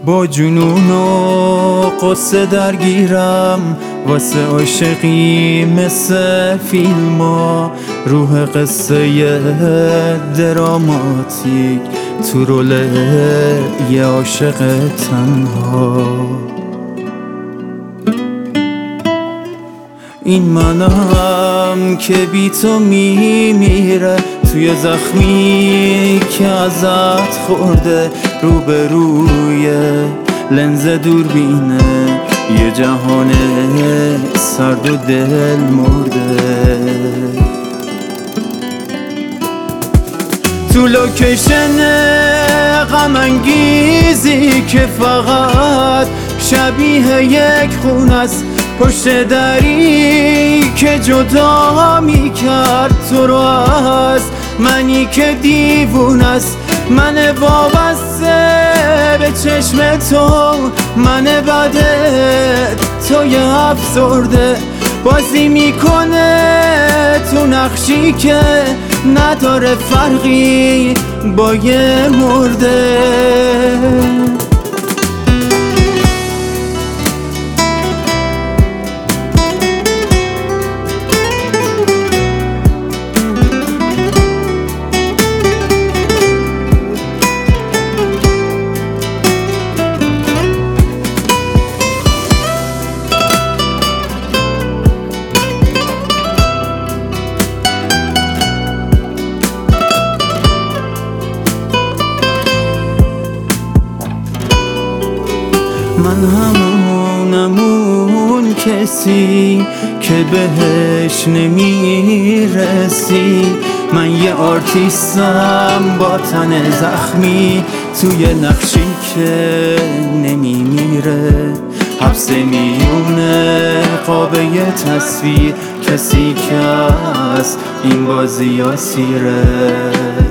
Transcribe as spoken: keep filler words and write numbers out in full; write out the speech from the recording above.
با جنون و قصه درگیرم واسه عاشقی مثل فیلما، روح قصه دراماتیک تو رول یه عاشق تنها. این منم که بی تو میمیره توی زخمی که ازت خورده، روبروی لنز دوربینه یه جهان سرد و دل مرده. تو لوکیشن غم انگیزی که فقط شبیه یک خون است، پشت دری که جدا میکرد تو رو از منی که دیوون است. من وابسته به چشم تو، من بده توی افسرده، بازی میکنه تو نقشی که نداره فرقی با یه مرده. من همونم اون کسی که بهش نمیرسی، من یه آرتیستم با تن زخمی توی نقشی که نمیمیره، حبس میونه قابه تصویر، کسی که از این بازی اسیره.